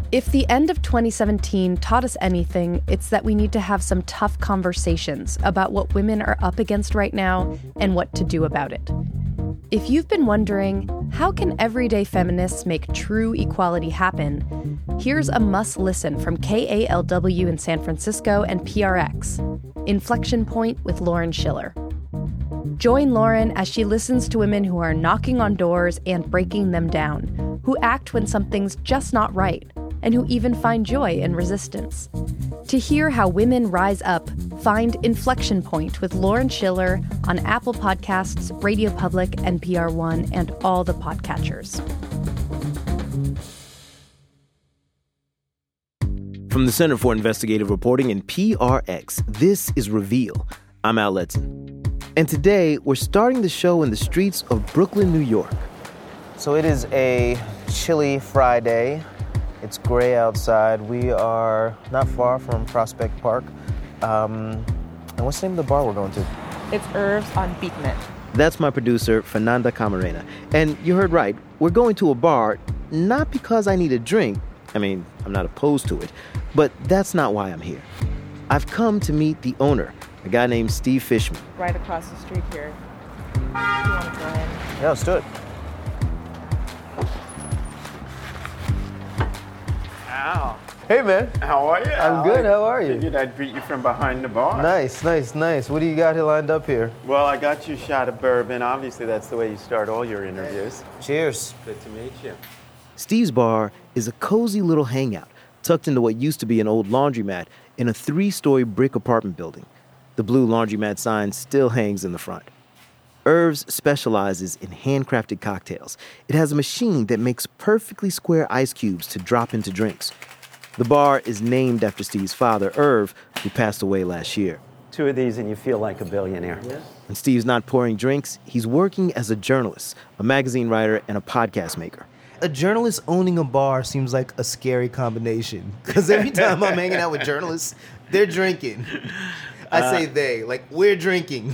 If the end of 2017 taught us anything, it's that we need to have some tough conversations about what women are up against right now and what to do about it. If you've been wondering, how can everyday feminists make true equality happen? Here's a must-listen from KALW in San Francisco and PRX, Inflection Point with Lauren Schiller. Join Lauren as she listens to women who are knocking on doors and breaking them down, who act when something's just not right, and who even find joy in resistance. To hear how women rise up, find Inflection Point with Lauren Schiller on Apple Podcasts, Radio Public, NPR One, and all the podcatchers. From the Center for Investigative Reporting and PRX, this is Reveal. I'm Al Letson. And today, we're starting the show in the streets of Brooklyn, New York. So it is a chilly Friday. It's gray outside. We are not far from Prospect Park. And what's the name of the bar we're going to? It's Irv's on Beekman. That's my producer, Fernanda Camarena. And you heard right. We're going to a bar, not because I need a drink. I mean, I'm not opposed to it. But that's not why I'm here. I've come to meet the owner, a guy named Steve Fishman. Right across the street here. Do you want to go in? Yeah, let's do it. Al. Hey, man. How are you? I'm good. How are you? Figured I'd greet you from behind the bar. Nice. What do you got lined up here? Well, I got you a shot of bourbon. Obviously, that's the way you start all your interviews. Cheers. Good to meet you. Steve's bar is a cozy little hangout tucked into what used to be an old laundromat in a 3-story brick apartment building. The blue laundromat sign still hangs in the front. Irv's specializes in handcrafted cocktails. It has a machine that makes perfectly square ice cubes to drop into drinks. The bar is named after Steve's father, Irv, who passed away last year. 2 of these and you feel like a billionaire. Yeah. When Steve's not pouring drinks, he's working as a journalist, a magazine writer, and a podcast maker. A journalist owning a bar seems like a scary combination. Because every time I'm hanging out with journalists, they're drinking. I say they, like we're drinking.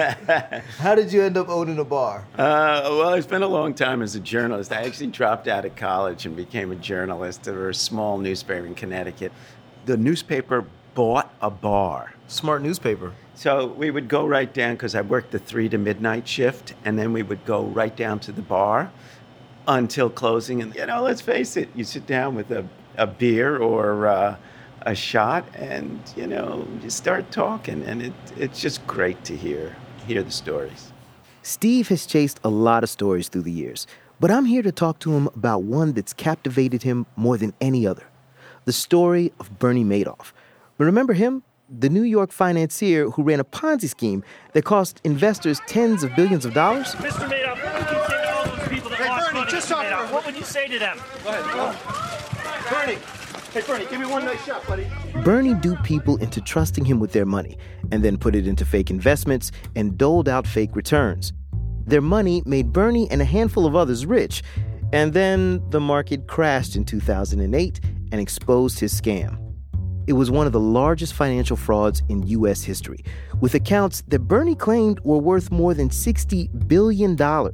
How did you end up owning a bar? Well, I spent a long time as a journalist. I actually dropped out of college and became a journalist at a small newspaper in Connecticut. The newspaper bought a bar. Smart newspaper. So we would go right down, because I worked the 3 to midnight shift, and then we would go right down to the bar until closing. And, let's face it, you sit down with a beer or a shot and, you start talking. And it's just great to hear the stories. Steve has chased a lot of stories through the years, but I'm here to talk to him about one that's captivated him more than any other. The story of Bernie Madoff. Remember him? The New York financier who ran a Ponzi scheme that cost investors tens of billions of dollars? Mr. Madoff, what would you say to all those people that lost money? Just Madoff? What would you say to them? Go ahead. Bernie! Hey, Bernie, give me one nice shot, buddy. Bernie duped people into trusting him with their money and then put it into fake investments and doled out fake returns. Their money made Bernie and a handful of others rich, and then the market crashed in 2008 and exposed his scam. It was one of the largest financial frauds in U.S. history, with accounts that Bernie claimed were worth more than $60 billion.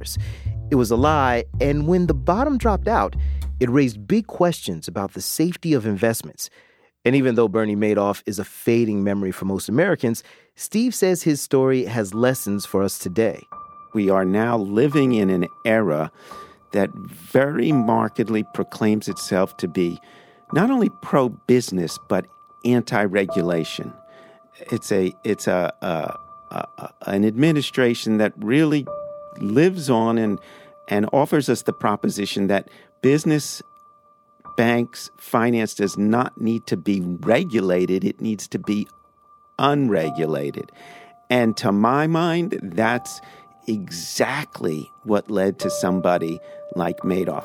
It was a lie, and when the bottom dropped out, it raised big questions about the safety of investments. And even though Bernie Madoff is a fading memory for most Americans, Steve says his story has lessons for us today. We are now living in an era that very markedly proclaims itself to be not only pro-business, but anti-regulation. It's an administration that really lives on and offers us the proposition that business, banks, finance does not need to be regulated. It needs to be unregulated. And to my mind, that's exactly what led to somebody like Madoff.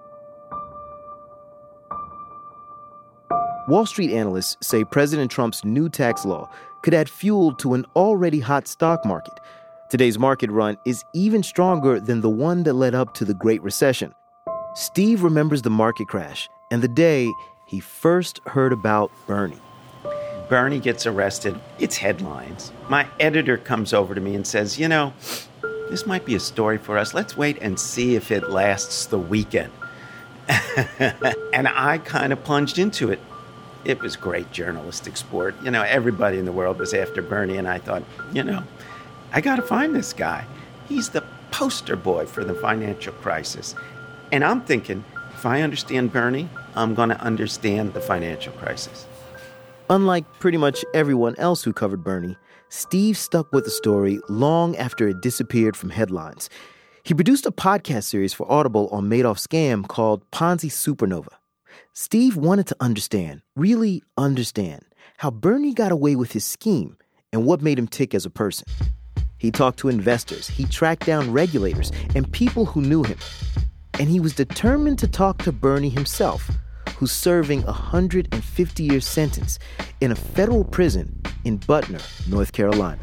Wall Street analysts say President Trump's new tax law could add fuel to an already hot stock market. Today's market run is even stronger than the one that led up to the Great Recession. Steve remembers the market crash and the day he first heard about Bernie. Bernie gets arrested. It's headlines. My editor comes over to me and says, this might be a story for us. Let's wait and see if it lasts the weekend. And I kind of plunged into it. It was great journalistic sport. Everybody in the world was after Bernie, and I thought, I got to find this guy. He's the poster boy for the financial crisis. And I'm thinking, if I understand Bernie, I'm going to understand the financial crisis. Unlike pretty much everyone else who covered Bernie, Steve stuck with the story long after it disappeared from headlines. He produced a podcast series for Audible on Madoff's scam called Ponzi Supernova. Steve wanted to understand, really understand, how Bernie got away with his scheme and what made him tick as a person. He talked to investors, he tracked down regulators, and people who knew him. And he was determined to talk to Bernie himself, who's serving a 150-year sentence in a federal prison in Butner, North Carolina.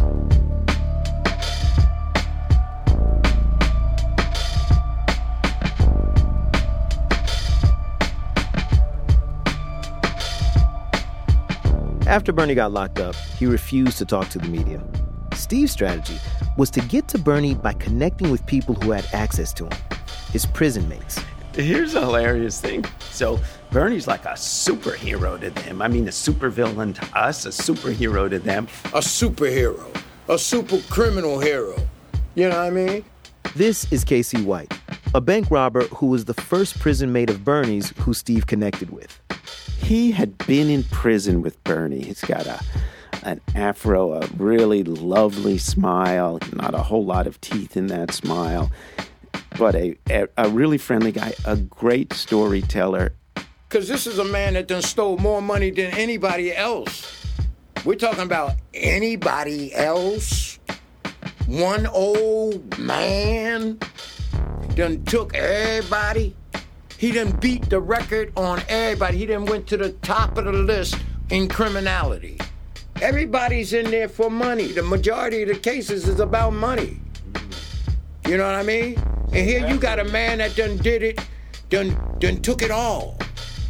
After Bernie got locked up, he refused to talk to the media. Steve's strategy was to get to Bernie by connecting with people who had access to him, his prison mates. Here's a hilarious thing. So Bernie's like a superhero to them. I mean, a supervillain to us, a superhero to them. A superhero, a super criminal hero. You know what I mean? This is Casey White, a bank robber who was the first prison mate of Bernie's who Steve connected with. He had been in prison with Bernie. He's got an afro, a really lovely smile, not a whole lot of teeth in that smile, but a really friendly guy, a great storyteller. Because this is a man that done stole more money than anybody else. We're talking about anybody else. One old man done took everybody. He done beat the record on everybody. He done went to the top of the list in criminality. Everybody's in there for money. The majority of the cases is about money. You know what I mean? And here you got a man that done did it, done took it all.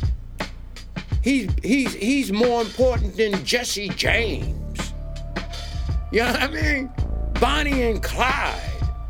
He's more important than Jesse James. You know what I mean? Bonnie and Clyde.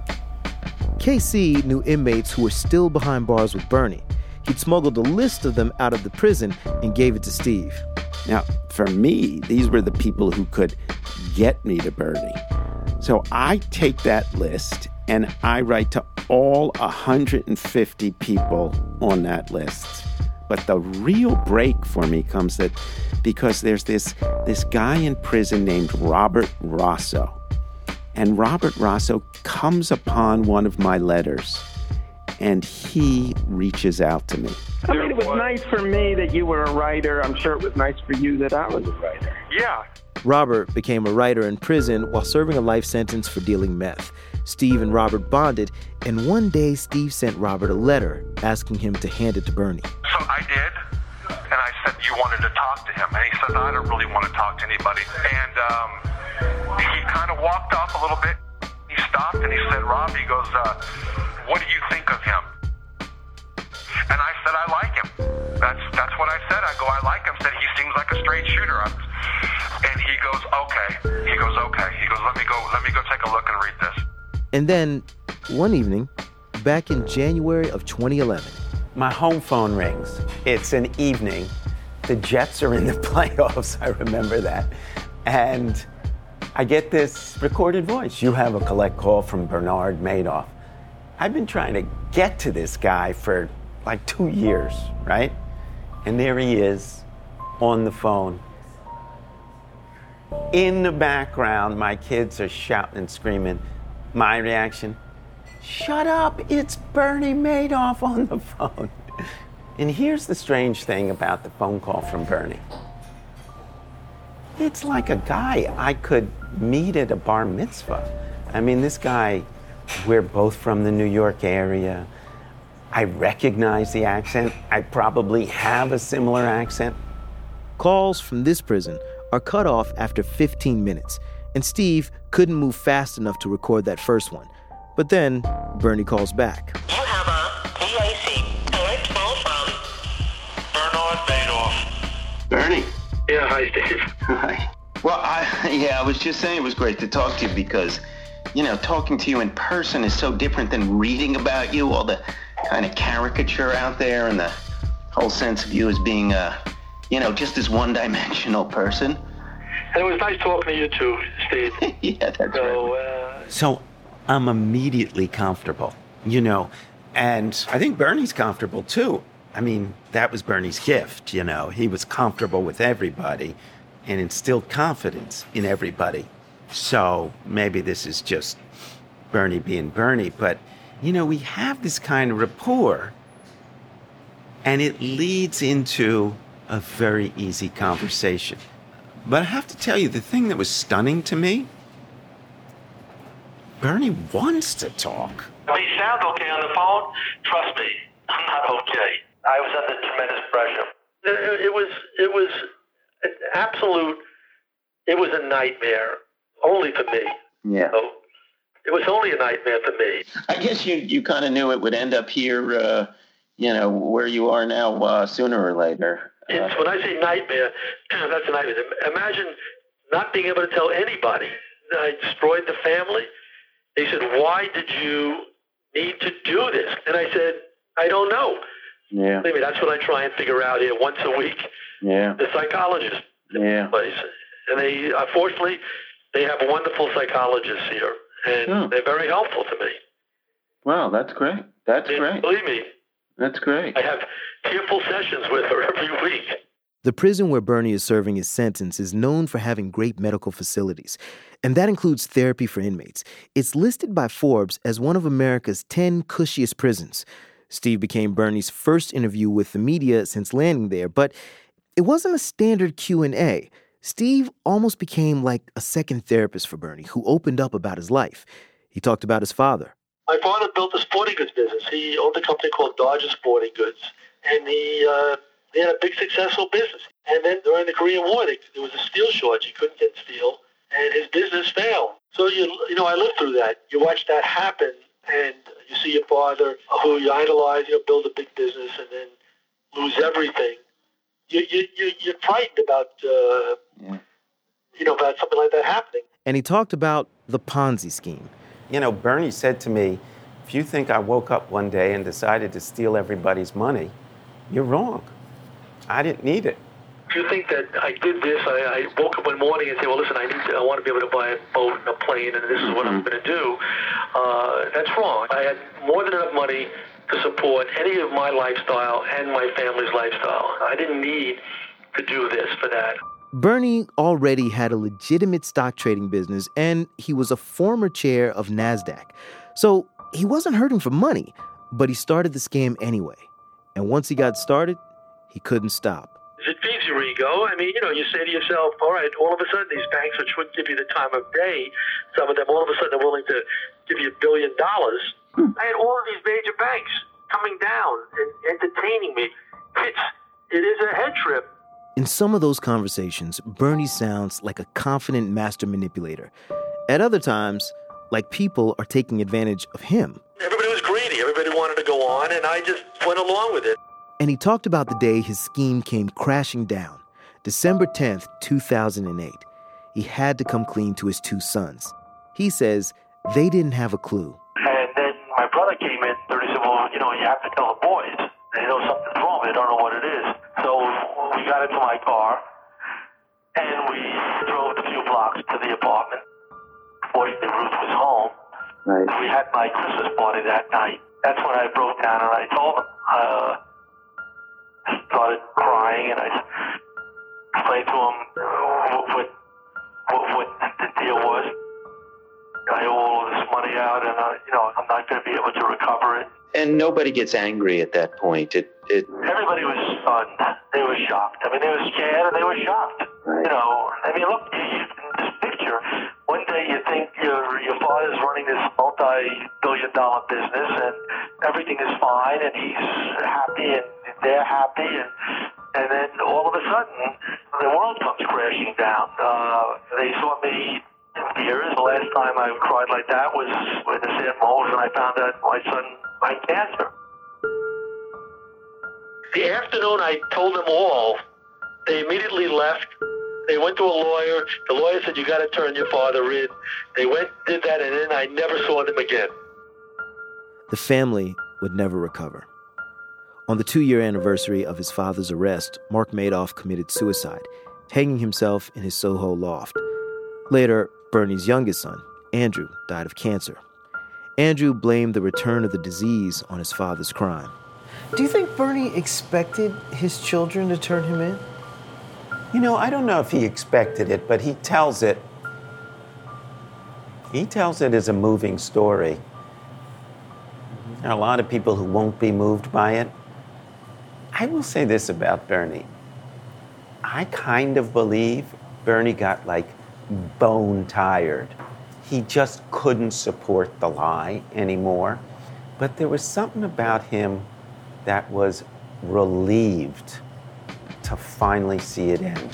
KC knew inmates who were still behind bars with Bernie. He'd smuggled a list of them out of the prison and gave it to Steve. Now, for me, these were the people who could get me to Bernie. So I take that list and I write to all 150 people on that list. But the real break for me comes that because there's this guy in prison named Robert Rosso. And Robert Rosso comes upon one of my letters, and he reaches out to me. I mean, it was nice for me that you were a writer. I'm sure it was nice for you that I was a writer. Yeah. Robert became a writer in prison while serving a life sentence for dealing meth. Steve and Robert bonded, and one day Steve sent Robert a letter asking him to hand it to Bernie. So I did, and I said you wanted to talk to him, and he says, I don't really want to talk to anybody. And he kind of walked off a little bit. He stopped and he said, Rob, he goes, what do you think of him? And I said, I like him. That's what I said. I go, I like him. Said, he seems like a straight shooter. And he goes, okay. He goes, let me go take a look and read this. And then, one evening, back in January of 2011. My home phone rings. It's an evening. The Jets are in the playoffs. I remember that. And I get this recorded voice. You have a collect call from Bernard Madoff. I've been trying to get to this guy for like 2 years, right? And there he is on the phone. In the background, my kids are shouting and screaming. My reaction, shut up, it's Bernie Madoff on the phone. And here's the strange thing about the phone call from Bernie. It's like a guy I could meet at a bar mitzvah. I mean, this guy, we're both from the New York area. I recognize the accent. I probably have a similar accent. Calls from this prison are cut off after 15 minutes, and Steve couldn't move fast enough to record that first one. But then Bernie calls back. You have a BAC collect call from Bernard Madoff. Bernie. Yeah, hi, Steve. Hi. Well, I was just saying it was great to talk to you because, talking to you in person is so different than reading about you, all the kind of caricature out there and the whole sense of you as being, just this one-dimensional person. And it was nice talking to you too, Steve. Yeah, that's right. So I'm immediately comfortable, and I think Bernie's comfortable too. I mean, that was Bernie's gift, He was comfortable with everybody and instilled confidence in everybody. So maybe this is just Bernie being Bernie, but, we have this kind of rapport, and it leads into a very easy conversation. But I have to tell you, the thing that was stunning to me, Bernie wants to talk. If he sounds okay on the phone, trust me, I'm not okay. I was under tremendous pressure. It was an absolute, it was a nightmare, only for me. Yeah. So it was only a nightmare for me. I guess you kind of knew it would end up here, where you are now, sooner or later. When I say nightmare, that's a nightmare. Imagine not being able to tell anybody that I destroyed the family. They said, "Why did you need to do this?" And I said, "I don't know." Yeah. I mean, that's what I try and figure out here once a week. Yeah. The psychologist. Yeah. Place. And they, unfortunately, they have wonderful psychologists here, and they're very helpful to me. Wow, that's great. That's great. Believe me. That's great. I have tearful sessions with her every week. The prison where Bernie is serving his sentence is known for having great medical facilities, and that includes therapy for inmates. It's listed by Forbes as one of America's 10 cushiest prisons. Steve became Bernie's first interview with the media since landing there, but it wasn't a standard Q&A. Steve almost became like a second therapist for Bernie, who opened up about his life. He talked about his father. My father built a sporting goods business. He owned a company called Dodger Sporting Goods, and he had a big successful business. And then during the Korean War, there was a steel shortage. He couldn't get steel, and his business failed. So, I lived through that. You watch that happen, and you see your father, who you idolize, build a big business and then lose everything. You're frightened about, about something like that happening. And he talked about the Ponzi scheme. Bernie said to me, if you think I woke up one day and decided to steal everybody's money, you're wrong. I didn't need it. If you think that I did this, I woke up one morning and said, well, listen, I want to be able to buy a boat and a plane, and this is what I'm going to do. That's wrong. I had more than enough money to support any of my lifestyle and my family's lifestyle. I didn't need to do this for that. Bernie already had a legitimate stock trading business, and he was a former chair of NASDAQ. So he wasn't hurting for money, but he started the scam anyway. And once he got started, he couldn't stop. It feeds your ego. I mean, you say to yourself, all right, all of a sudden these banks, which wouldn't give you the time of day, some of them all of a sudden are willing to give you $1 billion. I had all of these major banks coming down and entertaining me. It is a head trip. In some of those conversations, Bernie sounds like a confident master manipulator. At other times, like people are taking advantage of him. Everybody was greedy. Everybody wanted to go on, and I just went along with it. And he talked about the day his scheme came crashing down, December 10th, 2008. He had to come clean to his 2 sons. He says they didn't have a clue. And then my brother came in, and he said, well, you have to tell the boys. They know something's wrong, but they don't know what it is. So we got into my car, and we drove the few blocks to the apartment. Fortunately, Ruth was home. Right. We had my Christmas party that night. That's when I broke down, and I told them. Started crying, and I explained to him what the deal was. I owe all this money out, and I'm not going to be able to recover it. And nobody gets angry at that point. Everybody was stunned. They were shocked. I mean, they were scared and they were shocked. Right. Look, in this picture, one day you think your father's running this multi-billion-dollar business and everything is fine and he's happy and they're happy and then all of a sudden the world comes crashing down. They saw me in tears. The last time I cried like that was with the St. Moles, and I found out my son had cancer. The afternoon I told them all, they immediately left. They went to a lawyer. The lawyer said, you got to turn your father in. They went, did that, and then I never saw them again. The family would never recover. On the 2-year anniversary of his father's arrest, Mark Madoff committed suicide, hanging himself in his Soho loft. Later, Bernie's youngest son, Andrew, died of cancer. Andrew blamed the return of the disease on his father's crime. Do you think Bernie expected his children to turn him in? You know, I don't know if he expected it, but he tells it. He tells it as a moving story. There are a lot of people who won't be moved by it. I will say this about Bernie. I kind of believe Bernie got, bone tired. He just couldn't support the lie anymore. But there was something about him that was relieved to finally see it end.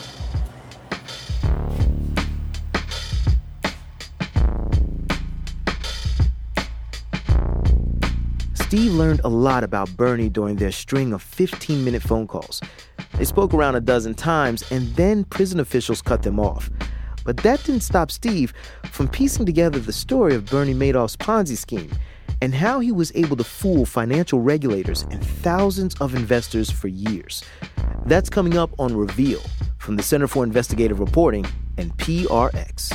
Steve learned a lot about Bernie during their string of 15-minute phone calls. They spoke around a dozen times, and then prison officials cut them off. But that didn't stop Steve from piecing together the story of Bernie Madoff's Ponzi scheme and how he was able to fool financial regulators and thousands of investors for years. That's coming up on Reveal from the Center for Investigative Reporting and PRX.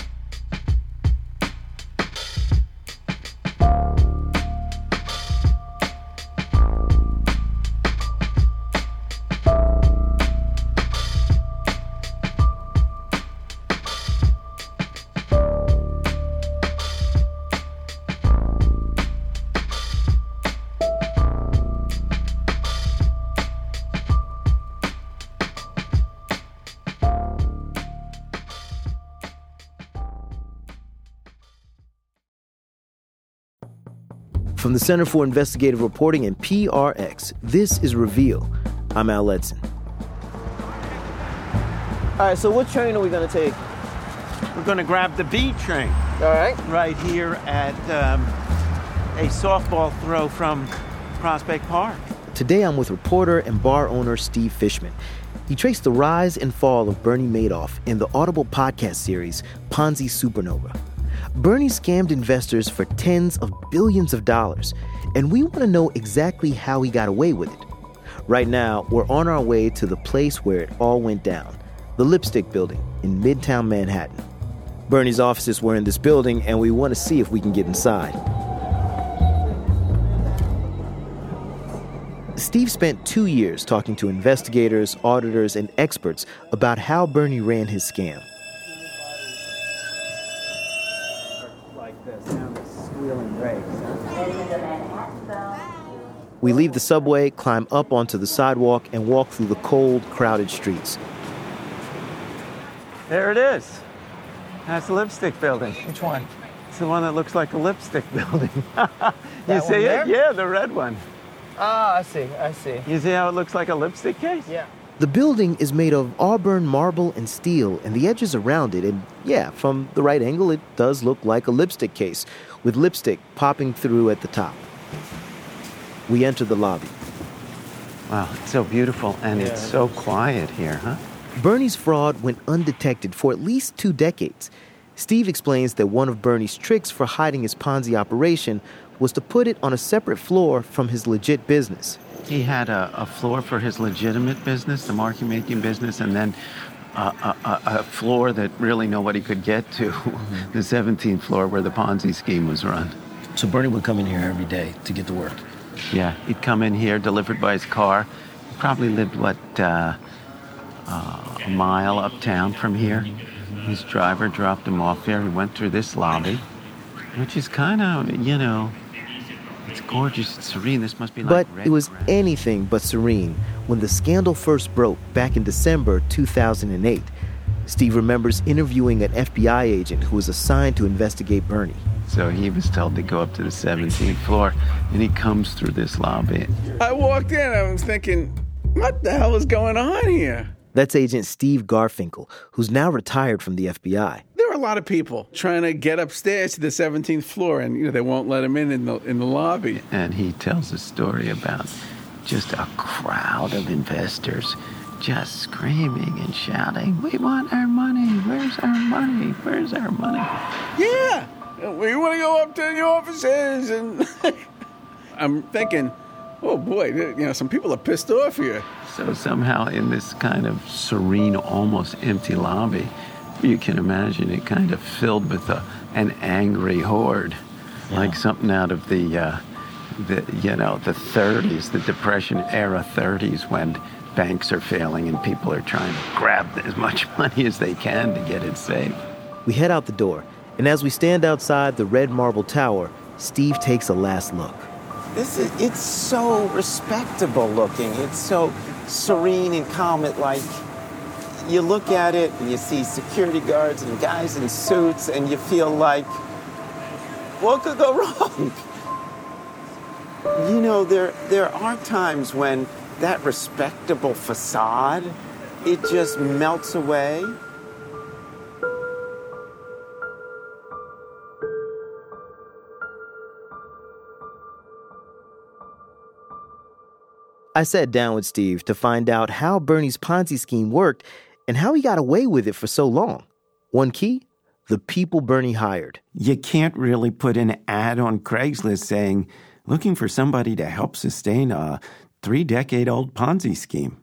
From the Center for Investigative Reporting and PRX, this is Reveal. I'm Al Edson. All right, so what train are we going to take? We're going to grab the B train. All right. Right here at a softball throw from Prospect Park. Today I'm with reporter and bar owner Steve Fishman. He traced the rise and fall of Bernie Madoff in the Audible podcast series Ponzi Supernova. Bernie scammed investors for tens of billions of dollars, and we want to know exactly how he got away with it. Right now, we're on our way to the place where it all went down, the Lipstick Building in Midtown Manhattan. Bernie's offices were in this building, and we want to see if we can get inside. Steve spent 2 years talking to investigators, auditors, and experts about how Bernie ran his scam. We leave the subway, climb up onto the sidewalk, and walk through the cold, crowded streets. There it is. That's the Lipstick Building. Which one? It's the one that looks like a lipstick building. You see there? it? Yeah, the red one. Ah, I see. You see how it looks like a lipstick case? Yeah. The building is made of Auburn marble and steel, and the edges around it, and yeah, from the right angle, it does look like a lipstick case, with lipstick popping through at the top. We enter the lobby. Wow, it's so beautiful, and it's so quiet here, huh? Bernie's fraud went undetected for at least 2 decades. Steve explains that one of Bernie's tricks for hiding his Ponzi operation was to put it on a separate floor from his legit business. He had a floor for his legitimate business, the market-making business, and then a floor that really nobody could get to, the 17th floor where the Ponzi scheme was run. So Bernie would come in here every day to get to work? Yeah, he'd come in here, delivered by his car. He probably lived, a mile uptown from here. His driver dropped him off there. He went through this lobby, which is kind of, it's gorgeous, it's serene. This must be like But red it was grass. anything but serene when the scandal first broke back in December 2008. Steve remembers interviewing an FBI agent who was assigned to investigate Bernie. So he was told to go up to the 17th floor, and he comes through this lobby. I walked in, I was thinking, what the hell is going on here? That's Agent Steve Garfinkel, who's now retired from the FBI. There were a lot of people trying to get upstairs to the 17th floor, and they won't let him in the lobby. And he tells a story about just a crowd of investors just screaming and shouting, "We want our money! Where's our money? Where's our money?" Yeah, we want to go up to the offices, and I'm thinking, Oh, boy, some people are pissed off here. So somehow in this kind of serene, almost empty lobby, you can imagine it kind of filled with an angry horde, like something out of the 30s, the Depression era 30s, when banks are failing and people are trying to grab as much money as they can to get it safe. We head out the door, and as we stand outside the red marble tower, Steve takes a last look. It's so respectable looking. It's so serene and calm. You look at it and you see security guards and guys in suits, and you feel like, what could go wrong? There are times when that respectable facade, it just melts away. I sat down with Steve to find out how Bernie's Ponzi scheme worked and how he got away with it for so long. One key, the people Bernie hired. You can't really put an ad on Craigslist saying, looking for somebody to help sustain a 3-decade-old Ponzi scheme,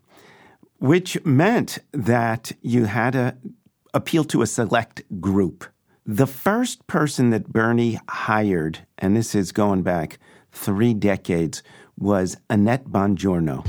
which meant that you had to appeal to a select group. The first person that Bernie hired, and this is going back 3 decades, was Annette Bongiorno.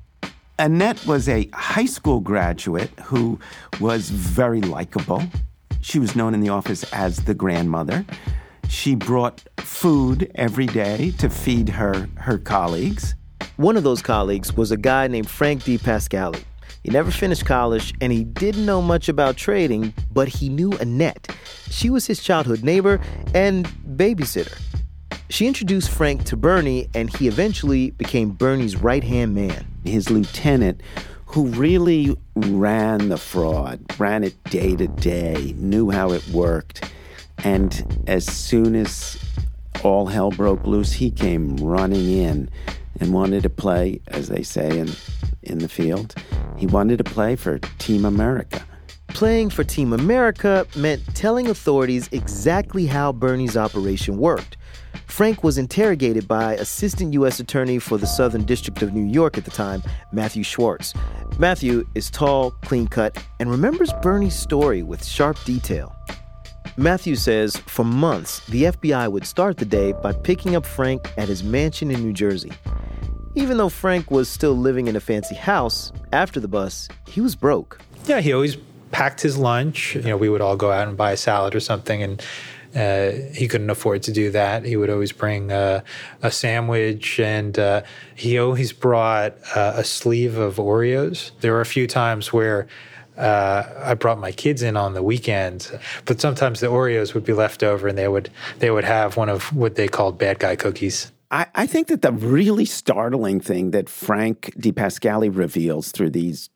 Annette was a high school graduate who was very likable. She was known in the office as the grandmother. She brought food every day to feed her colleagues. One of those colleagues was a guy named Frank DiPascali. He never finished college, and he didn't know much about trading, but he knew Annette. She was his childhood neighbor and babysitter. She introduced Frank to Bernie, and he eventually became Bernie's right-hand man. His lieutenant, who really ran the fraud, ran it day to day, knew how it worked. And as soon as all hell broke loose, he came running in and wanted to play, as they say in the field, he wanted to play for Team America. Playing for Team America meant telling authorities exactly how Bernie's operation worked. Frank was interrogated by Assistant U.S. Attorney for the Southern District of New York at the time, Matthew Schwartz. Matthew is tall, clean-cut, and remembers Bernie's story with sharp detail. Matthew says for months, the FBI would start the day by picking up Frank at his mansion in New Jersey. Even though Frank was still living in a fancy house, after the bus, he was broke. Yeah, he always packed his lunch. We would all go out and buy a salad or something, and he couldn't afford to do that. He would always bring a sandwich, and he always brought a sleeve of Oreos. There were a few times where I brought my kids in on the weekends, but sometimes the Oreos would be left over, and they would have one of what they called bad guy cookies. I think that the really startling thing that Frank DiPascali reveals through these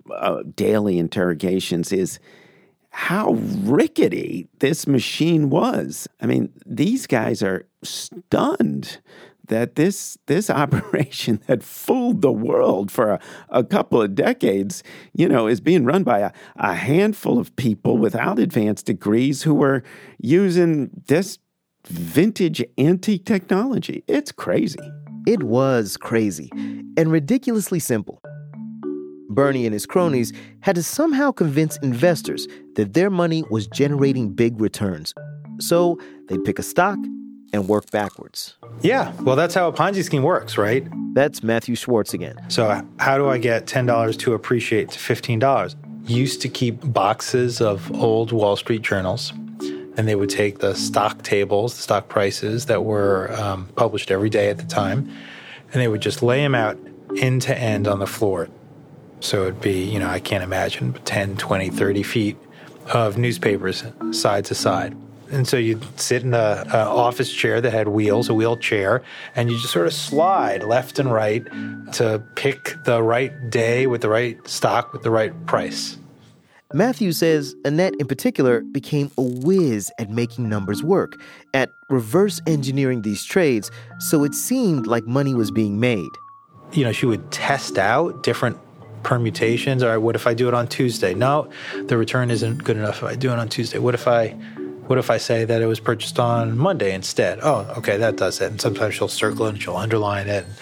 daily interrogations is how rickety this machine was. I mean, these guys are stunned that this operation that fooled the world for a couple of decades, is being run by a handful of people without advanced degrees who were using this vintage antique technology. It's crazy. It was crazy and ridiculously simple. Bernie and his cronies had to somehow convince investors that their money was generating big returns. So they'd pick a stock and work backwards. Yeah, well, that's how a Ponzi scheme works, right? That's Matthew Schwartz again. So how do I get $10 to appreciate to $15? Used to keep boxes of old Wall Street journals, and they would take the stock tables, the stock prices that were published every day at the time, and they would just lay them out end to end on the floor. So it'd be, I can't imagine, 10, 20, 30 feet of newspapers side to side. And so you'd sit in an office chair that had wheels, a wheel chair, and you just sort of slide left and right to pick the right day with the right stock with the right price. Matthew says Annette in particular became a whiz at making numbers work, at reverse engineering these trades, so it seemed like money was being made. She would test out different permutations. All right, what if I do it on Tuesday? No, the return isn't good enough if I do it on Tuesday. What if I say that it was purchased on Monday instead? Oh, okay, that does it. And sometimes she'll circle it and she'll underline it.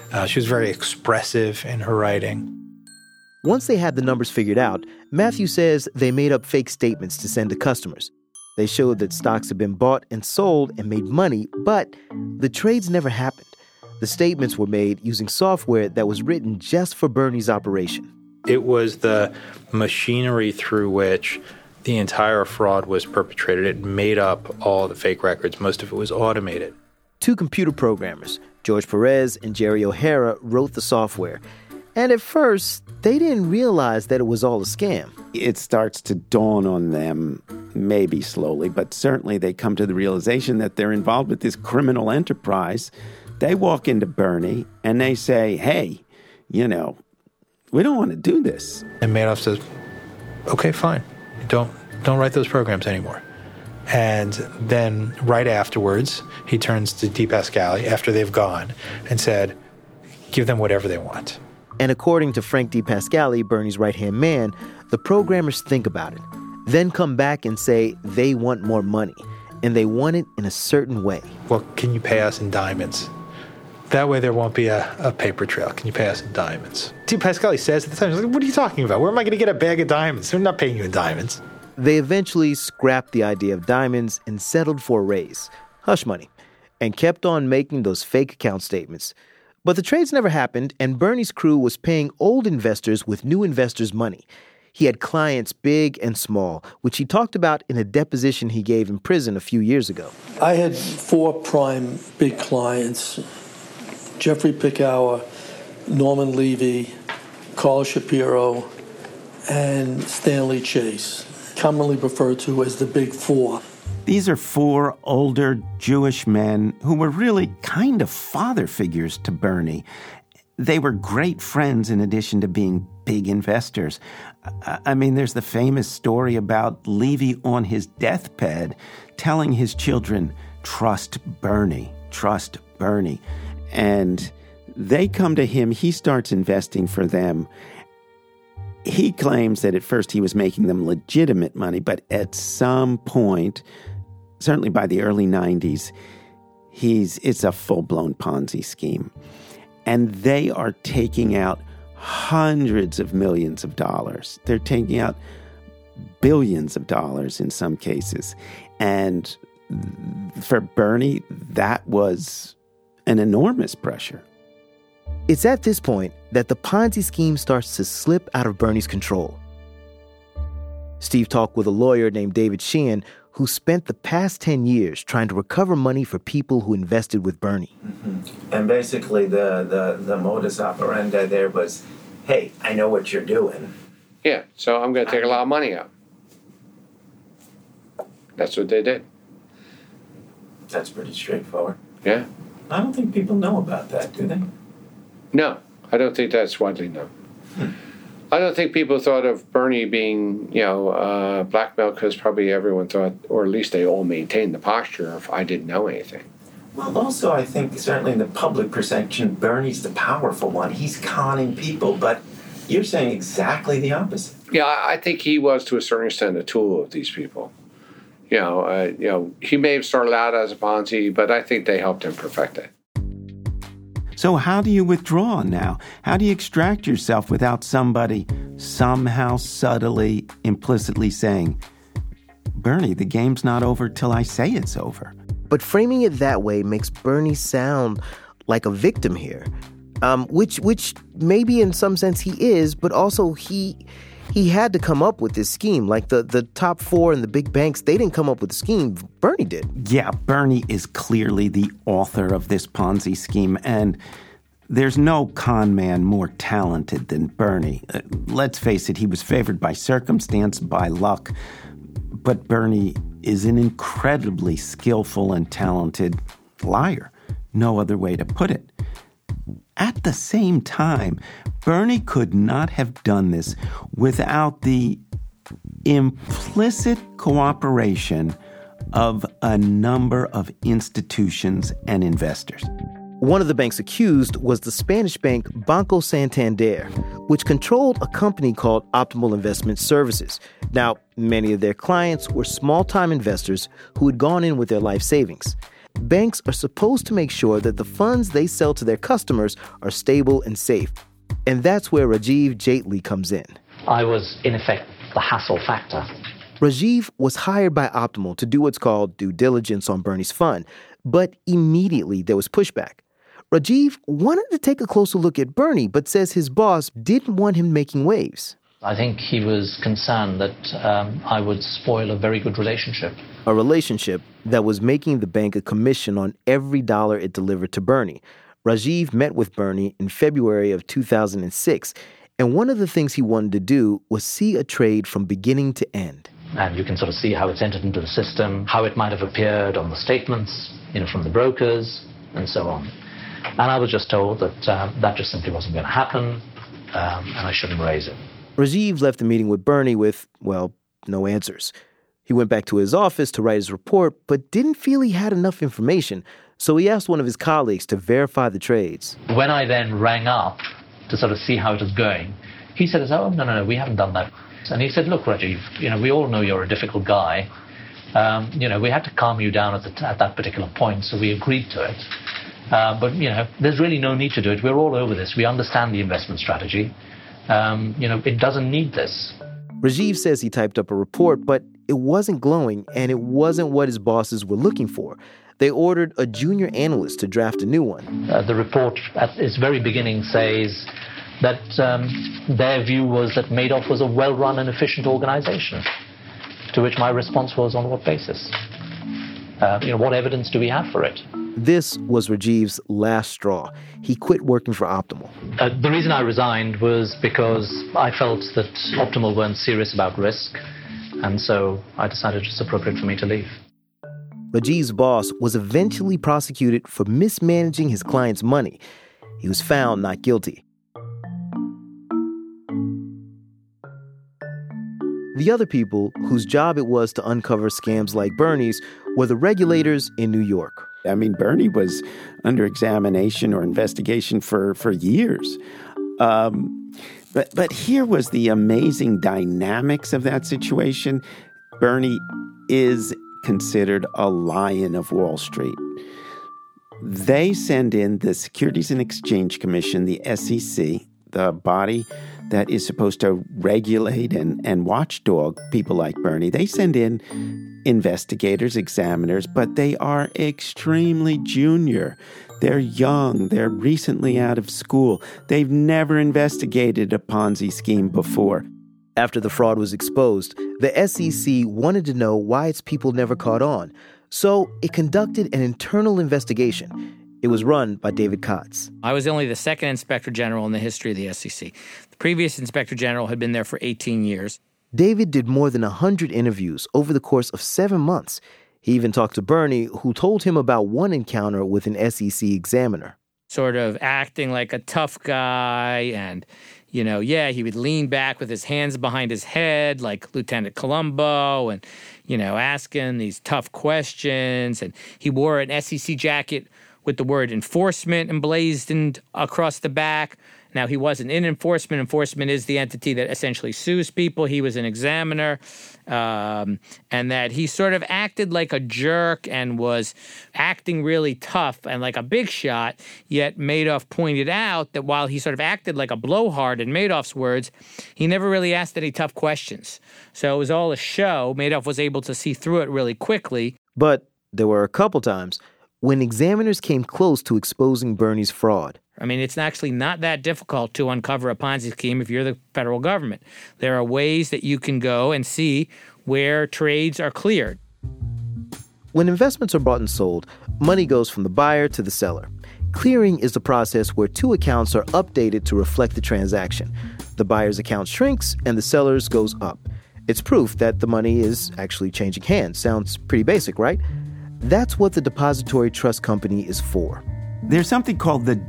She was very expressive in her writing. Once they had the numbers figured out, Matthew says they made up fake statements to send to customers. They showed that stocks had been bought and sold and made money, but the trades never happened. The statements were made using software that was written just for Bernie's operation. It was the machinery through which the entire fraud was perpetrated. It made up all the fake records. Most of it was automated. Two computer programmers, George Perez and Jerry O'Hara, wrote the software. And at first, they didn't realize that it was all a scam. It starts to dawn on them, maybe slowly, but certainly they come to the realization that they're involved with this criminal enterprise. They walk into Bernie and they say, hey, we don't want to do this. And Madoff says, okay, fine. Don't write those programs anymore. And then right afterwards, he turns to DePascali after they've gone and said, give them whatever they want. And according to Frank DePascali, Bernie's right-hand man, the programmers think about it, then come back and say they want more money, and they want it in a certain way. Well, can you pay us in diamonds? That way there won't be a paper trail. Can you pay us in diamonds? DePascali says at the time, he's like, what are you talking about? Where am I going to get a bag of diamonds? They're not paying you in diamonds. They eventually scrapped the idea of diamonds and settled for a raise, hush money, and kept on making those fake account statements. But the trades never happened, and Bernie's crew was paying old investors with new investors' money. He had clients big and small, which he talked about in a deposition he gave in prison a few years ago. I had 4 prime big clients: Jeffrey Pickauer, Norman Levy, Carl Shapiro, and Stanley Chase, commonly referred to as the Big Four. These are 4 older Jewish men who were really kind of father figures to Bernie. They were great friends in addition to being big investors. I mean, there's the famous story about Levy on his deathbed telling his children, trust Bernie, trust Bernie. And they come to him, he starts investing for them. He claims that at first he was making them legitimate money, but at some point, certainly by the early 90s, it's a full-blown Ponzi scheme. And they are taking out hundreds of millions of dollars. They're taking out billions of dollars in some cases. And for Bernie, that was an enormous pressure. It's at this point that the Ponzi scheme starts to slip out of Bernie's control. Steve talked with a lawyer named David Sheehan who spent the past 10 years trying to recover money for people who invested with Bernie. Mm-hmm. And basically the modus operandi there was, hey, I know what you're doing. Yeah, so I'm going to take a lot of money out. That's what they did. That's pretty straightforward. Yeah. I don't think people know about that, do they? No, I don't think that's widely known. I don't think people thought of Bernie being, blackmailed because probably everyone thought, or at least they all maintained the posture of, I didn't know anything. Well, also, I think certainly in the public perception, Bernie's the powerful one. He's conning people, but you're saying exactly the opposite. Yeah, I think he was, to a certain extent, a tool of these people. He may have started out as a Ponzi, but I think they helped him perfect it. So how do you withdraw now? How do you extract yourself without somebody somehow subtly, implicitly saying, Bernie, the game's not over till I say it's over? But framing it that way makes Bernie sound like a victim here, which maybe in some sense he is, but also he had to come up with this scheme. Like the top 4 and the big banks, they didn't come up with the scheme. Bernie did. Yeah, Bernie is clearly the author of this Ponzi scheme, and there's no con man more talented than Bernie. Let's face it, he was favored by circumstance, by luck, but Bernie is an incredibly skillful and talented liar. No other way to put it. At the same time, Bernie could not have done this without the implicit cooperation of a number of institutions and investors. One of the banks accused was the Spanish bank Banco Santander, which controlled a company called Optimal Investment Services. Now, many of their clients were small-time investors who had gone in with their life savings. banks are supposed to make sure that the funds they sell to their customers are stable and safe. And that's where Rajiv Jaitley comes in. I was, in effect, the hassle factor. Rajiv was hired by Optimal to do what's called due diligence on Bernie's fund, but immediately there was pushback. Rajiv wanted to take a closer look at Bernie, but says his boss didn't want him making waves. I think he was concerned that I would spoil a very good relationship. A relationship that was making the bank a commission on every dollar it delivered to Bernie. Rajiv met with Bernie in February of 2006, and one of the things he wanted to do was see a trade from beginning to end. And you can sort of see how it's entered into the system, how it might have appeared on the statements, from the brokers, and so on. And I was just told that that just simply wasn't going to happen, and I shouldn't raise it. Rajiv left the meeting with Bernie with, well, no answers. He went back to his office to write his report, but didn't feel he had enough information, so he asked one of his colleagues to verify the trades. When I then rang up to sort of see how it was going, he said, oh, no, we haven't done that. And he said, look, Rajiv, we all know you're a difficult guy. We had to calm you down at that particular point, so we agreed to it. But there's really no need to do it. We're all over this. We understand the investment strategy. It doesn't need this. Rajiv says he typed up a report, but it wasn't glowing, and it wasn't what his bosses were looking for. They ordered a junior analyst to draft a new one. The report at its very beginning says that their view was that Madoff was a well-run and efficient organization, to which my response was, on what basis? What evidence do we have for it? This was Rajiv's last straw. He quit working for Optimal. The reason I resigned was because I felt that Optimal weren't serious about risk, and so I decided it's appropriate for me to leave. Rajiv's boss was eventually prosecuted for mismanaging his client's money. He was found not guilty. The other people whose job it was to uncover scams like Bernie's were the regulators in New York. I mean, Bernie was under examination or investigation for years. But here was the amazing dynamics of that situation. Bernie is considered a lion of Wall Street. They send in the Securities and Exchange Commission, the SEC, the body that is supposed to regulate and watchdog people like Bernie. They send in investigators, examiners, but they are extremely junior. They're young. They're recently out of school. They've never investigated a Ponzi scheme before. After the fraud was exposed, the SEC wanted to know why its people never caught on. So it conducted an internal investigation. It was run by David Kotz. I was only the second inspector general in the history of the SEC. The previous inspector general had been there for 18 years. David did more than 100 interviews over the course of 7 months. He even talked to Bernie, who told him about one encounter with an SEC examiner. Sort of acting like a tough guy and, he would lean back with his hands behind his head like Lieutenant Columbo and, asking these tough questions. And he wore an SEC jacket with the word enforcement emblazoned across the back. Now, he wasn't in enforcement. Enforcement is the entity that essentially sues people. He was an examiner, and that he sort of acted like a jerk and was acting really tough and like a big shot, yet Madoff pointed out that while he sort of acted like a blowhard in Madoff's words, he never really asked any tough questions. So it was all a show. Madoff was able to see through it really quickly. But there were a couple times when examiners came close to exposing Bernie's fraud. I mean, it's actually not that difficult to uncover a Ponzi scheme if you're the federal government. There are ways that you can go and see where trades are cleared. When investments are bought and sold, money goes from the buyer to the seller. Clearing is the process where two accounts are updated to reflect the transaction. The buyer's account shrinks and the seller's goes up. It's proof that the money is actually changing hands. Sounds pretty basic, right? That's what the depository trust company is for. There's something called the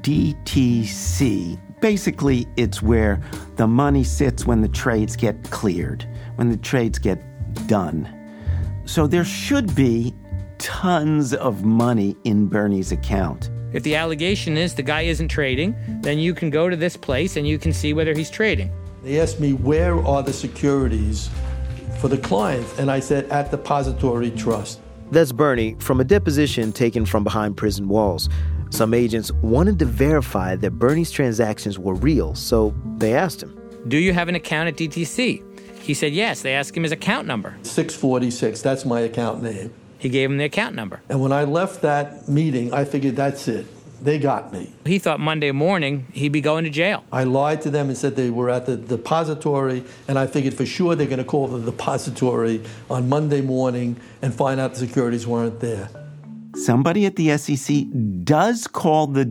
DTC. Basically, it's where the money sits when the trades get cleared, when the trades get done. So there should be tons of money in Bernie's account. If the allegation is the guy isn't trading, then you can go to this place and you can see whether he's trading. They asked me, where are the securities for the client? And I said, at Depository Trust. That's Bernie from a deposition taken from behind prison walls. Some agents wanted to verify that Bernie's transactions were real, so they asked him, "Do you have an account at DTC?" He said yes. They asked him his account number. 646, that's my account name. He gave him the account number. And when I left that meeting, I figured that's it. They got me. He thought Monday morning he'd be going to jail. I lied to them and said they were at the depository, and I figured for sure they're going to call the depository on Monday morning and find out the securities weren't there. Somebody at the SEC does call the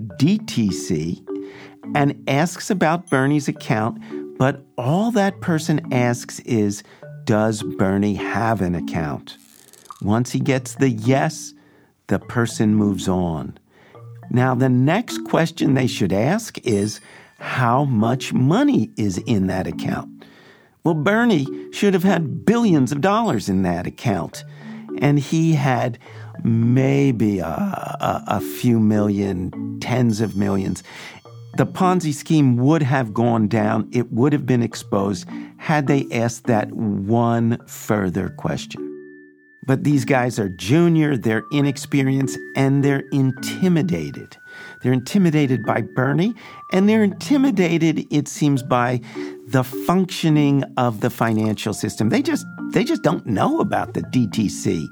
DTC and asks about Bernie's account, but all that person asks is, does Bernie have an account? Once he gets the yes, the person moves on. Now, the next question they should ask is, how much money is in that account? Well, Bernie should have had billions of dollars in that account, and he had maybe a few million, tens of millions. The Ponzi scheme would have gone down. It would have been exposed had they asked that one further question. But these guys are junior, they're inexperienced, and they're intimidated. They're intimidated by Bernie, and they're intimidated, it seems, by the functioning of the financial system. They just don't know about the DTC.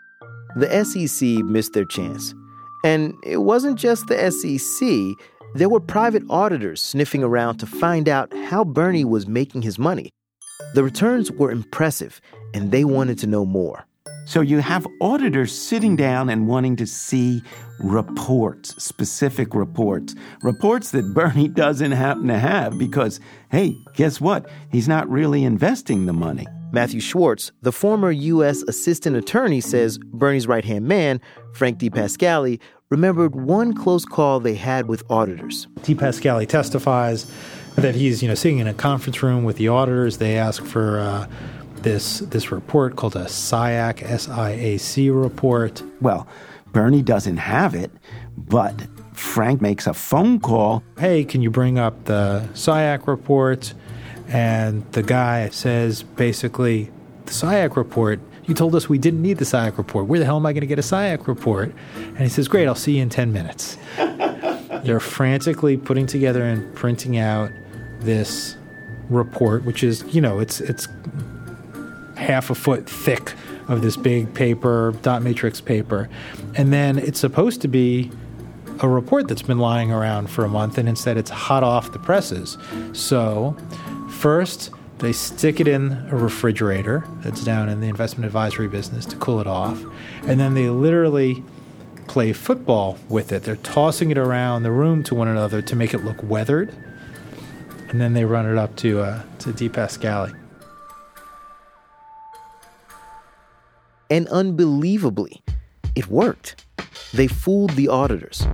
The SEC missed their chance. And it wasn't just the SEC. There were private auditors sniffing around to find out how Bernie was making his money. The returns were impressive, and they wanted to know more. So you have auditors sitting down and wanting to see reports, specific reports that Bernie doesn't happen to have because, hey, guess what? He's not really investing the money. Matthew Schwartz, the former U.S. assistant attorney, says Bernie's right-hand man, Frank DePascali, remembered one close call they had with auditors. DePascali testifies that he's, sitting in a conference room with the auditors. They ask for this report called a SIAC, S-I-A-C report. Well, Bernie doesn't have it, but Frank makes a phone call. Hey, can you bring up the SIAC report? And the guy says, basically, the SIAC report, you told us we didn't need the SIAC report. Where the hell am I going to get a SIAC report? And he says, great, I'll see you in 10 minutes. They're frantically putting together and printing out this report, which is, it's half a foot thick of this big paper, dot matrix paper. And then it's supposed to be a report that's been lying around for a month, and instead it's hot off the presses. So first, they stick it in a refrigerator that's down in the investment advisory business to cool it off. And then they literally play football with it. They're tossing it around the room to one another to make it look weathered. And then they run it up to DePascali. And unbelievably, it worked. They fooled the auditors.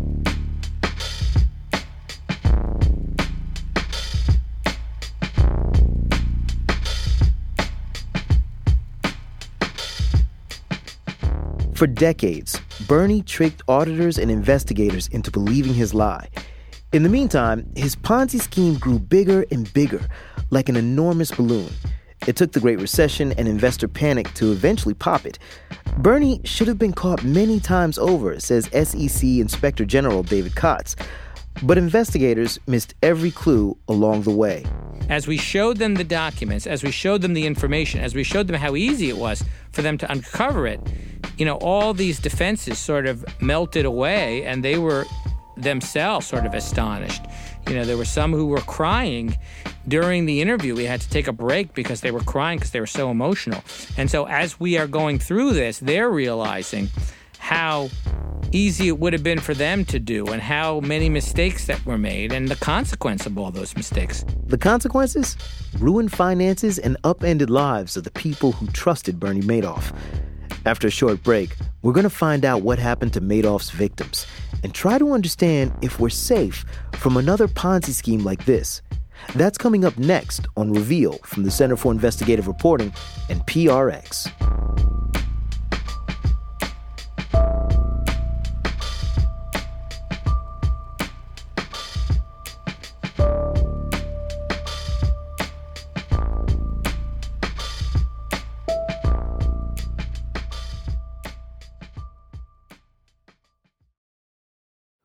For decades, Bernie tricked auditors and investigators into believing his lie. In the meantime, his Ponzi scheme grew bigger and bigger, like an enormous balloon. It took the Great Recession and investor panic to eventually pop it. Bernie should have been caught many times over, says SEC Inspector General David Kotz. But investigators missed every clue along the way. As we showed them the documents, as we showed them the information, as we showed them how easy it was for them to uncover it, all these defenses sort of melted away, and they were themselves sort of astonished. There were some who were crying during the interview. We had to take a break because they were crying because they were so emotional. And so as we are going through this, they're realizing how easy it would have been for them to do and how many mistakes that were made and the consequence of all those mistakes. The consequences? Ruined finances and upended lives of the people who trusted Bernie Madoff. After a short break, we're going to find out what happened to Madoff's victims and try to understand if we're safe from another Ponzi scheme like this. That's coming up next on Reveal from the Center for Investigative Reporting and PRX.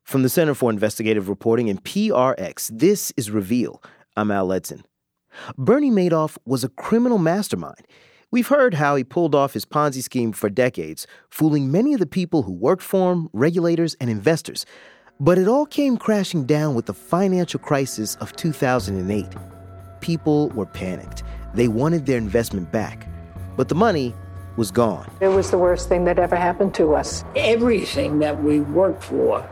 From the Center for Investigative Reporting and PRX, this is Reveal. I'm Al Letson. Bernie Madoff was a criminal mastermind. We've heard how he pulled off his Ponzi scheme for decades, fooling many of the people who worked for him, regulators, and investors. But it all came crashing down with the financial crisis of 2008. People were panicked. They wanted their investment back. But the money was gone. It was the worst thing that ever happened to us. Everything that we worked for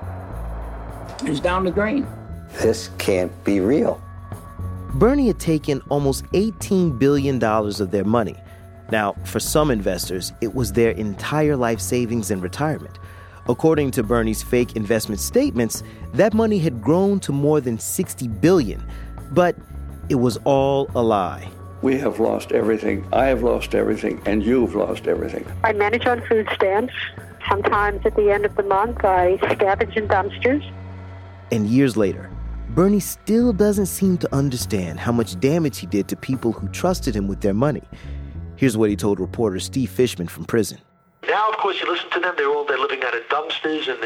is down the drain. This can't be real. Bernie had taken almost $18 billion of their money. Now, for some investors, it was their entire life savings and retirement. According to Bernie's fake investment statements, that money had grown to more than $60 billion. But it was all a lie. We have lost everything. I have lost everything, and you've lost everything. I manage on food stamps. Sometimes at the end of the month, I scavenge in dumpsters. And years later, Bernie still doesn't seem to understand how much damage he did to people who trusted him with their money. Here's what he told reporter Steve Fishman from prison. Now, of course, you listen to them. They're living out of dumpsters, and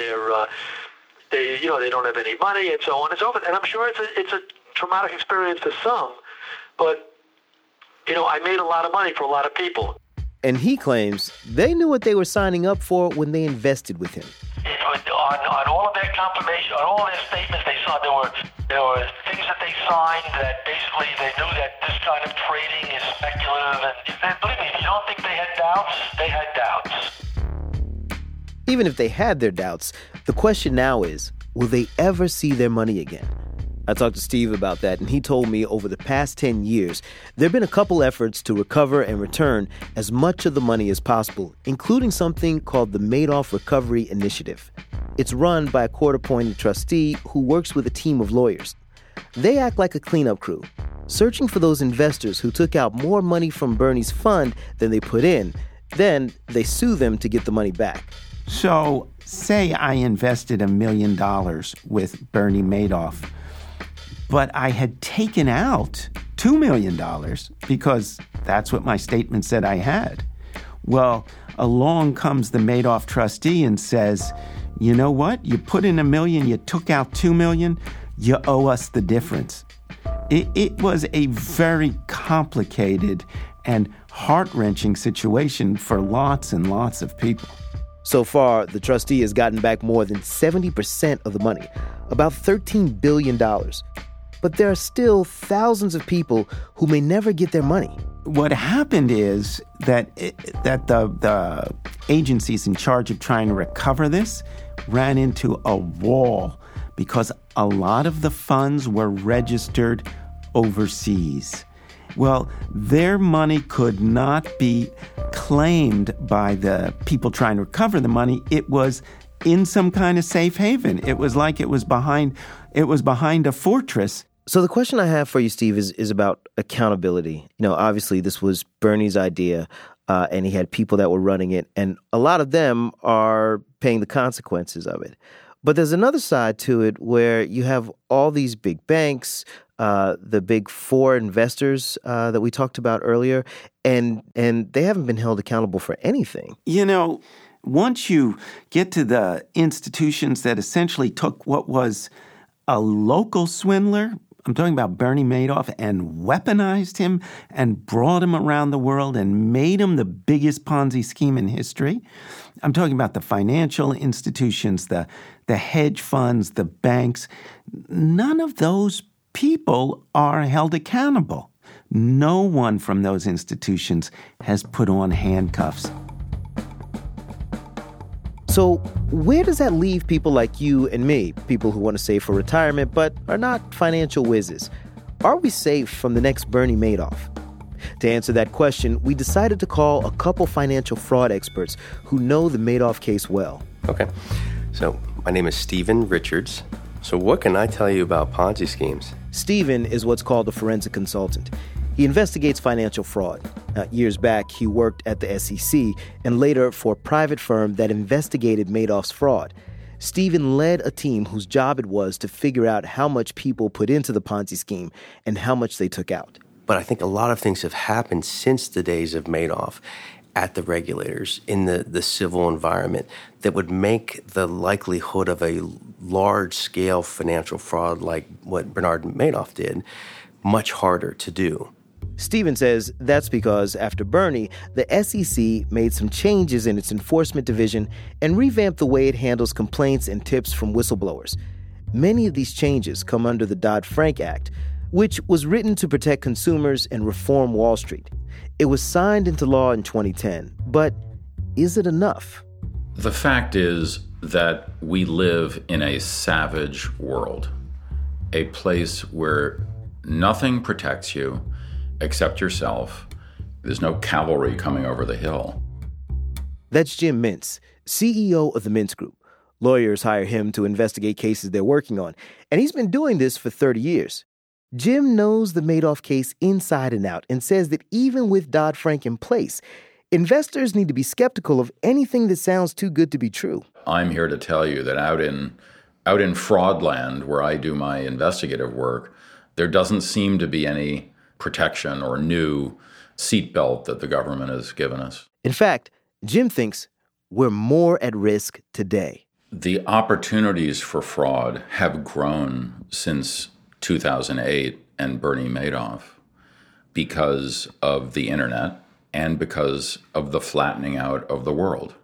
they don't have any money, and so on and so forth. And I'm sure it's a traumatic experience for some, but I made a lot of money for a lot of people. And he claims they knew what they were signing up for when they invested with him. On all of their confirmation, on all their statements, they saw there were things that they signed that basically they knew that this kind of trading is speculative. And believe me, if you don't think they had doubts, they had doubts. Even if they had their doubts, the question now is, will they ever see their money again? I talked to Steve about that, and he told me over the past 10 years, there have been a couple efforts to recover and return as much of the money as possible, including something called the Madoff Recovery Initiative. It's run by a court-appointed trustee who works with a team of lawyers. They act like a cleanup crew, searching for those investors who took out more money from Bernie's fund than they put in. Then they sue them to get the money back. So, say I invested $1 million with Bernie Madoff, but I had taken out $2 million because that's what my statement said I had. Well, along comes the Madoff trustee and says, you know what? You put in $1 million, you took out $2 million, you owe us the difference. It was a very complicated and heart-wrenching situation for lots and lots of people. So far, the trustee has gotten back more than 70% of the money, about $13 billion. But there are still thousands of people who may never get their money. What happened is that the agencies in charge of trying to recover this ran into a wall because a lot of the funds were registered overseas. Well, their money could not be claimed by the people trying to recover the money. It was in some kind of safe haven. It was like it was behind a fortress. So the question I have for you, Steve, is about accountability. Obviously this was Bernie's idea, and he had people that were running it, and a lot of them are paying the consequences of it. But there's another side to it where you have all these big banks, the big four investors that we talked about earlier, and they haven't been held accountable for anything. Once you get to the institutions that essentially took what was a local swindler, I'm talking about Bernie Madoff, and weaponized him and brought him around the world and made him the biggest Ponzi scheme in history. I'm talking about the financial institutions, the hedge funds, the banks. None of those people are held accountable. No one from those institutions has put on handcuffs. So where does that leave people like you and me, people who want to save for retirement but are not financial whizzes? Are we safe from the next Bernie Madoff? To answer that question, we decided to call a couple financial fraud experts who know the Madoff case well. Okay, so my name is Stephen Richards. So what can I tell you about Ponzi schemes? Stephen is what's called a forensic consultant. He investigates financial fraud. Years back, he worked at the SEC and later for a private firm that investigated Madoff's fraud. Stephen led a team whose job it was to figure out how much people put into the Ponzi scheme and how much they took out. But I think a lot of things have happened since the days of Madoff. at the regulators in the civil environment that would make the likelihood of a large-scale financial fraud like what Bernard Madoff did much harder to do. Stephen says that's because after Bernie, the SEC made some changes in its enforcement division and revamped the way it handles complaints and tips from whistleblowers. Many of these changes come under the Dodd-Frank Act, which was written to protect consumers and reform Wall Street. It was signed into law in 2010, but is it enough? The fact is that we live in a savage world, a place where nothing protects you except yourself. There's no cavalry coming over the hill. That's Jim Mintz, CEO of the Mintz Group. Lawyers hire him to investigate cases they're working on, and he's been doing this for 30 years. Jim knows the Madoff case inside and out and says that even with Dodd-Frank in place, investors need to be skeptical of anything that sounds too good to be true. I'm here to tell you that out in fraud land, where I do my investigative work, there doesn't seem to be any protection or new seatbelt that the government has given us. In fact, Jim thinks we're more at risk today. The opportunities for fraud have grown since 2008 and Bernie Madoff because of the internet and because of the flattening out of the world,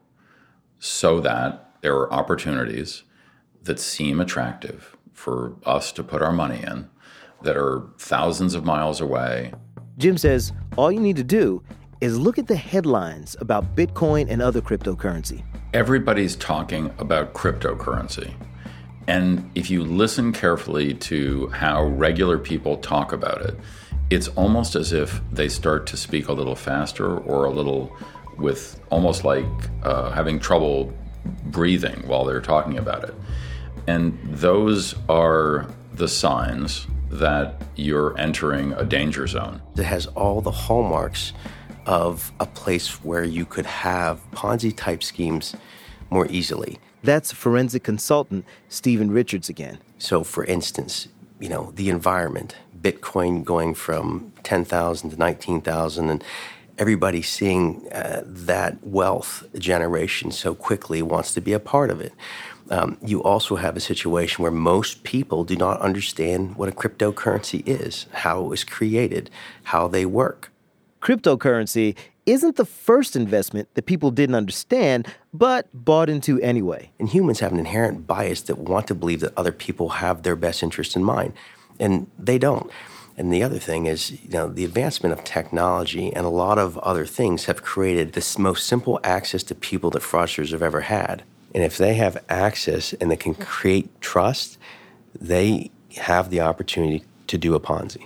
so that there are opportunities that seem attractive for us to put our money in that are thousands of miles away. Jim says all you need to do is look at the headlines about Bitcoin and other cryptocurrency. Everybody's talking about cryptocurrency. And if you listen carefully to how regular people talk about it, it's almost as if they start to speak a little faster or a little with almost like having trouble breathing while they're talking about it. And those are the signs that you're entering a danger zone. It has all the hallmarks of a place where you could have Ponzi-type schemes more easily. That's forensic consultant Stephen Richards again. So, for instance, the environment, Bitcoin going from 10,000 to 19,000, and everybody seeing that wealth generation so quickly wants to be a part of it. You also have a situation where most people do not understand what a cryptocurrency is, how it was created, how they work. Cryptocurrency isn't the first investment that people didn't understand, but bought into anyway. And humans have an inherent bias that want to believe that other people have their best interest in mind, and they don't. And the other thing is, the advancement of technology and a lot of other things have created this most simple access to people that fraudsters have ever had. And if they have access and they can create trust, they have the opportunity to do a Ponzi.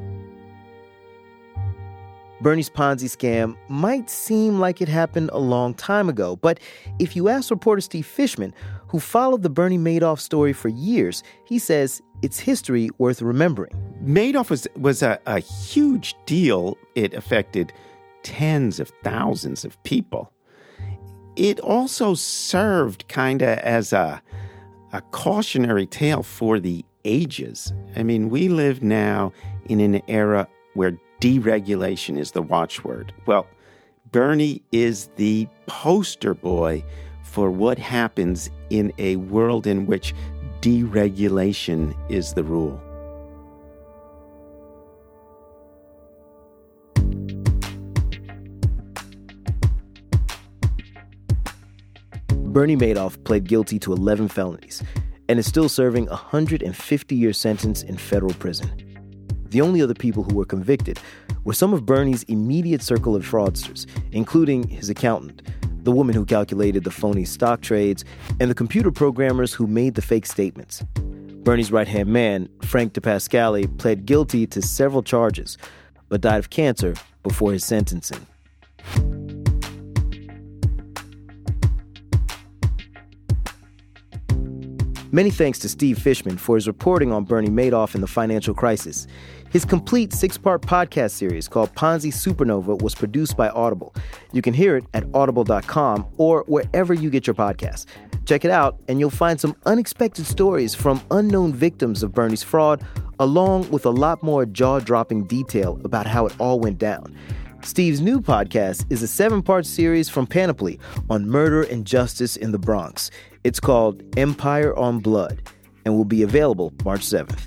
Bernie's Ponzi scam might seem like it happened a long time ago, but if you ask reporter Steve Fishman, who followed the Bernie Madoff story for years, he says it's history worth remembering. Madoff was a huge deal. It affected tens of thousands of people. It also served kind of as a cautionary tale for the ages. I mean, we live now in an era where deregulation is the watchword. Well, Bernie is the poster boy for what happens in a world in which deregulation is the rule. Bernie Madoff pled guilty to 11 felonies and is still serving a 150-year sentence in federal prison. The only other people who were convicted were some of Bernie's immediate circle of fraudsters, including his accountant, the woman who calculated the phony stock trades, and the computer programmers who made the fake statements. Bernie's right-hand man, Frank DePascali, pled guilty to several charges, but died of cancer before his sentencing. Many thanks to Steve Fishman for his reporting on Bernie Madoff and the financial crisis. His complete 6-part podcast series called Ponzi Supernova was produced by Audible. You can hear it at audible.com or wherever you get your podcasts. Check it out, and you'll find some unexpected stories from unknown victims of Bernie's fraud, along with a lot more jaw-dropping detail about how it all went down. Steve's new podcast is a 7-part series from Panoply on murder and justice in the Bronx. It's called Empire on Blood and will be available March 7th.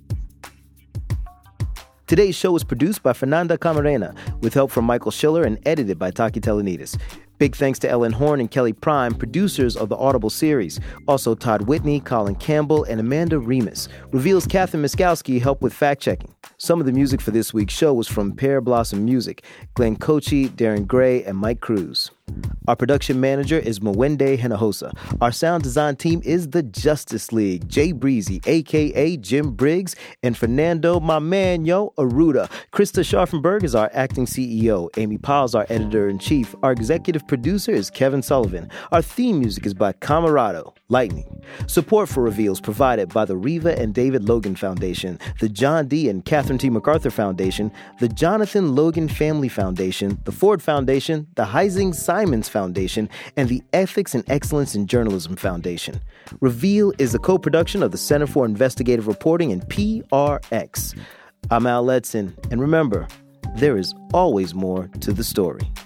Today's show was produced by Fernanda Camarena with help from Michael Schiller and edited by Taki Telenides. Big thanks to Ellen Horn and Kelly Prime, producers of the Audible series. Also Todd Whitney, Colin Campbell, and Amanda Remus. Reveal's Catherine Miskowski helped with fact-checking. Some of the music for this week's show was from Pear Blossom Music, Glenn Kochi, Darren Gray, and Mike Cruz. Our production manager is Mwende Hinojosa. Our sound design team is the Justice League, Jay Breezy, a.k.a. Jim Briggs, and Fernando, my man, Aruda. Krista Scharfenberg is our acting CEO. Amy Powell's our editor-in-chief. Our executive producer is Kevin Sullivan. Our theme music is by Camarado, Lightning. Support for Reveals provided by the Reva and David Logan Foundation, the John D. and Catherine T. MacArthur Foundation, the Jonathan Logan Family Foundation, the Ford Foundation, the Heising Simons Foundation, and the Ethics and Excellence in Journalism Foundation. Reveal is a co-production of the Center for Investigative Reporting and PRX. I'm Al Letson, and remember, there is always more to the story.